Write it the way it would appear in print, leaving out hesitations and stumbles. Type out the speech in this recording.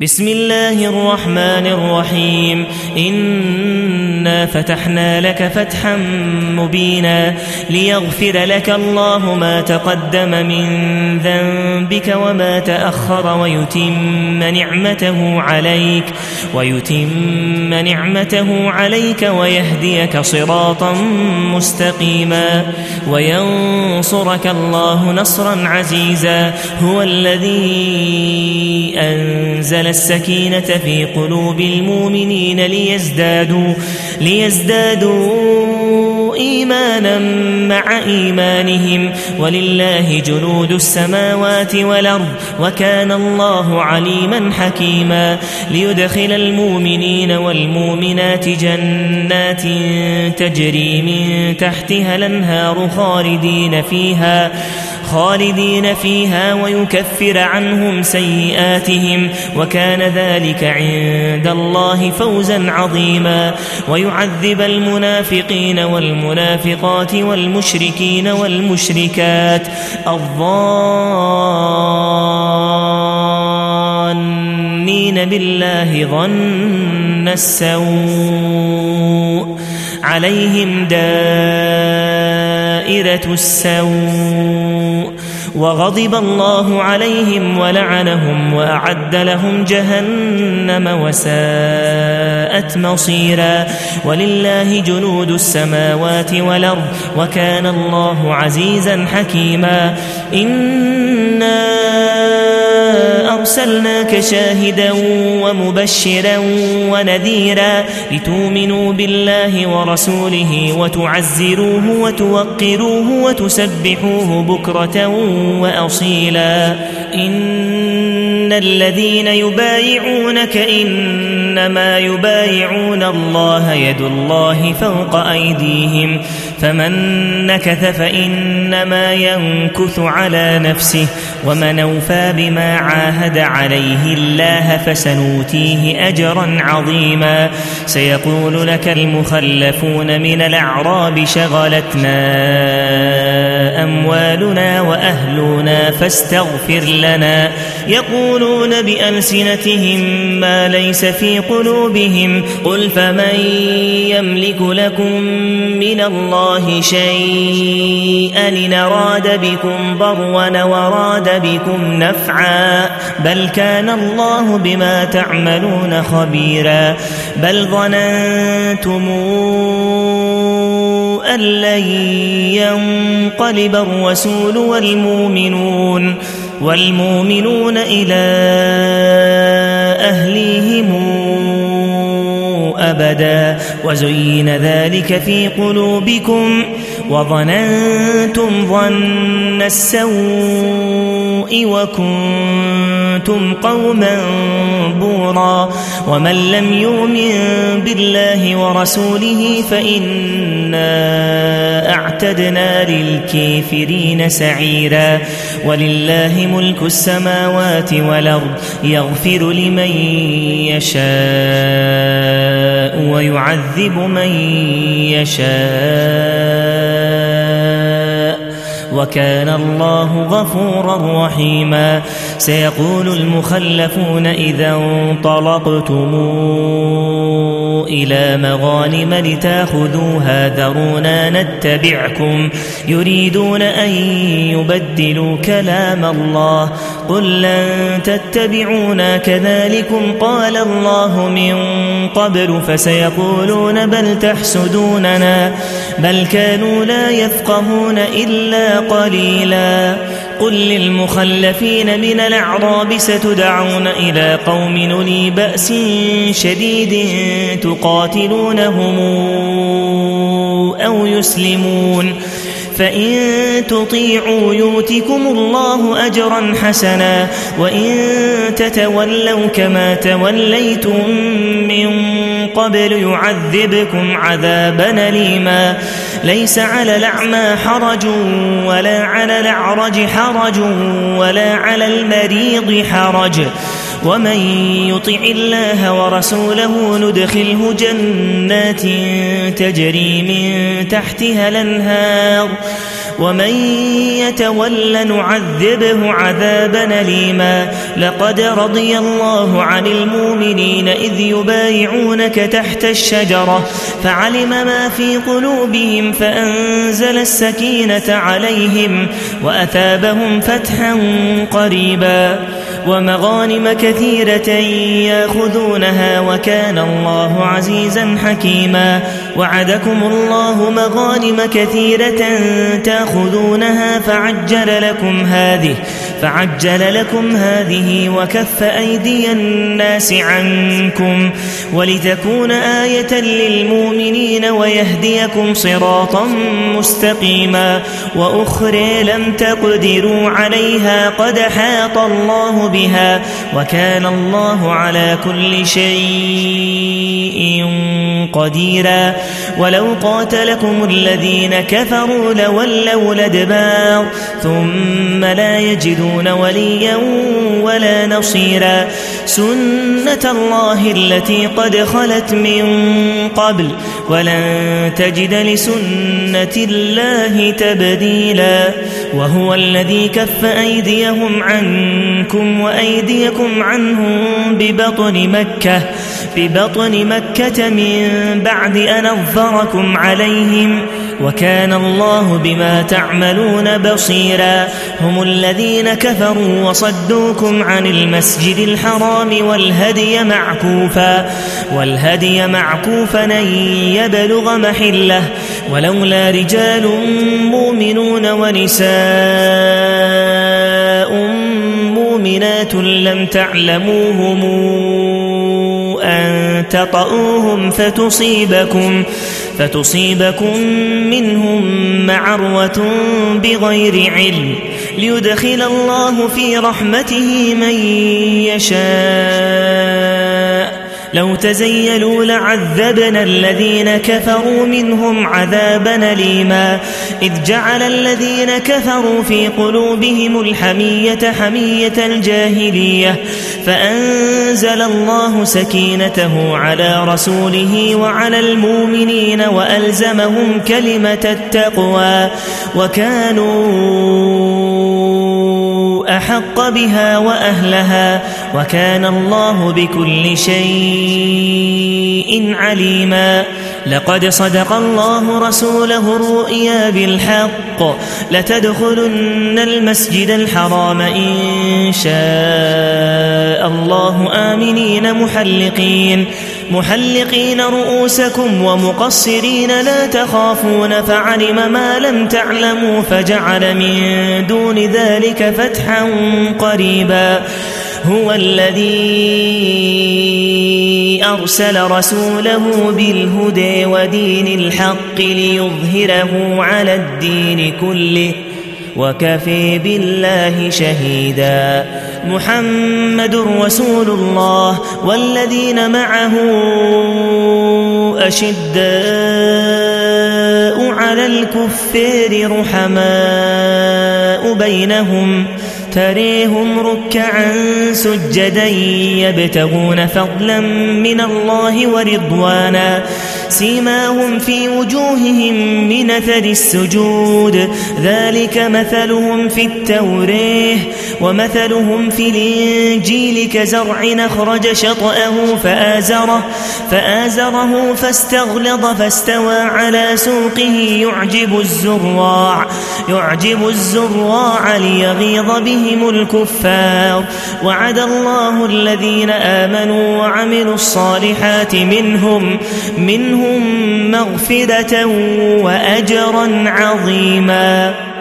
بسم الله الرحمن الرحيم إنا فتحنا لك فتحا مبينا ليغفر لك الله ما تقدم من ذنبك وما تأخر ويتم نعمته عليك ويهديك صراطا مستقيما وينصرك الله نصرا عزيزا هو الذي أنزل السكينة في قلوب المؤمنين ليزدادوا إيمانا مع إيمانهم ولله جنود السماوات والأرض وكان الله عليما حكيما ليدخل المؤمنين والمؤمنات جنات تجري من تحتها الأنهار خالدين فيها ويكفر عنهم سيئاتهم وكان ذلك عند الله فوزا عظيما ويعذب المنافقين والمنافقات والمشركين والمشركات الظانين بالله ظن السوء عليهم دائرة السوء وغضب الله عليهم ولعنهم وأعد لهم جهنم وساءت مصيرا ولله جنود السماوات والأرض وكان الله عزيزا حكيما إنا أرسلناك شاهدا ومبشرا ونذيرا لتؤمنوا بالله ورسوله وتعزروه وتوقروه وتسبحوه بكرة وأصيلا إن الذين يبايعونك إنما يبايعون الله يد الله فوق أيديهم فمن نكث فإنما ينكث على نفسه ومن أوفى بما عاهد عليه الله فسنؤتيه أجرا عظيما سيقول لك المخلفون من الأعراب شغلتنا أموالنا وأهلنا فاستغفر لنا يقولون بألسنتهم ما ليس في قلوبهم قل فمن يملك لكم من الله شيئا إن أراد بكم ضرا وراد بكم نفعا بل كان الله بما تعملون خبيرا بل ظننتم أن لن ينقلب الرسول والمؤمنون إلى أهليهم أبدا وزين ذلك في قلوبكم وظننتم ظن السوء وكنتم قوما بورا ومن لم يؤمن بالله ورسوله فإنا أعتدنا للكافرين سعيرا ولله ملك السماوات والأرض يغفر لمن يشاء ويعذب من يشاء وكان الله غفورا رحيما سيقول المخلفون إذا انطلقتم إلى مغانم لتاخذوها ذرونا نتبعكم يريدون أن يبدلوا كلام الله قل لن تتبعونا كذلكم قال الله من قبل فسيقولون بل تحسدوننا بل كانوا لا يفقهون إلا قليلا قل للمخلفين من الأعراب ستدعون إلى قوم أولي بأس شديد تقاتلونهم أو يسلمون فإن تطيعوا يؤتكم الله أجرا حسنا وإن تتولوا كما توليتم من قبل يعذبكم عذابا أليما ليس على الأعمى حرج ولا على الأعرج حرج ولا على المريض حرج ومن يطع الله ورسوله ندخله جنات تجري من تحتها الأنهار ومن يتول نعذبه عذابا أليما لقد رضي الله عن المؤمنين إذ يبايعونك تحت الشجرة فعلم ما في قلوبهم فأنزل السكينة عليهم وأثابهم فتحا قريبا ومغانم كثيرة ياخذونها وكان الله عزيزا حكيما وعدكم الله مغانم كثيرة تاخذونها فعجل لكم هذه وكف أيدي الناس عنكم ولتكون آية للمؤمنين ويهديكم صراطا مستقيما وأخرى لم تقدروا عليها قد حاط الله بها وكان الله على كل شيء قديرا ولو قاتلكم الذين كفروا لولوا الأدبار ثم لا يجدون وليا ولا نصيرا سنة الله التي قد خلت من قبل ولن تجد لسنة الله تبديلا وهو الذي كف أيديهم عنكم وأيديكم عنهم ببطن مكة من بعد أن أظفركم عليهم وكان الله بما تعملون بصيرا هم الذين كفروا وصدوكم عن المسجد الحرام والهدي معكوفا أن يبلغ محله ولولا رجال مؤمنون ونساء مؤمنات لم تعلموهم أن تطؤوهم فتصيبكم منهم معرة بغير علم ليدخل الله في رحمته من يشاء لو تزيلوا لعذبنا الذين كفروا منهم عذابا أليما إذ جعل الذين كفروا في قلوبهم الحمية حمية الجاهلية فأنزل الله سكينته على رسوله وعلى المؤمنين وألزمهم كلمة التقوى وكانوا أحق بها وأهلها وكان الله بكل شيء عليما لقد صدق الله رسوله الرؤيا بالحق لتدخلن المسجد الحرام إن شاء الله آمنين محلقين رؤوسكم ومقصرين لا تخافون فعلم ما لم تعلموا فجعل من دون ذلك فتحا قريبا هو الذي أرسل رسوله بالهدى ودين الحق ليظهره على الدين كله وكفى بالله شهيدا محمد رسول الله والذين معه أشداء على الكفار رحماء بينهم تريهم ركعا سجدا يبتغون فضلا من الله ورضوانا سيماهم في وجوههم من أثر السجود ذلك مثلهم في التوراة ومثلهم في الإنجيل كزرع أخرج شطأه فآزره فاستغلظ فاستوى على سوقه يعجب الزراع ليغيظ بهم الكفار وعد الله الذين آمنوا وعملوا الصالحات منهم مغفرة وأجرا عظيما.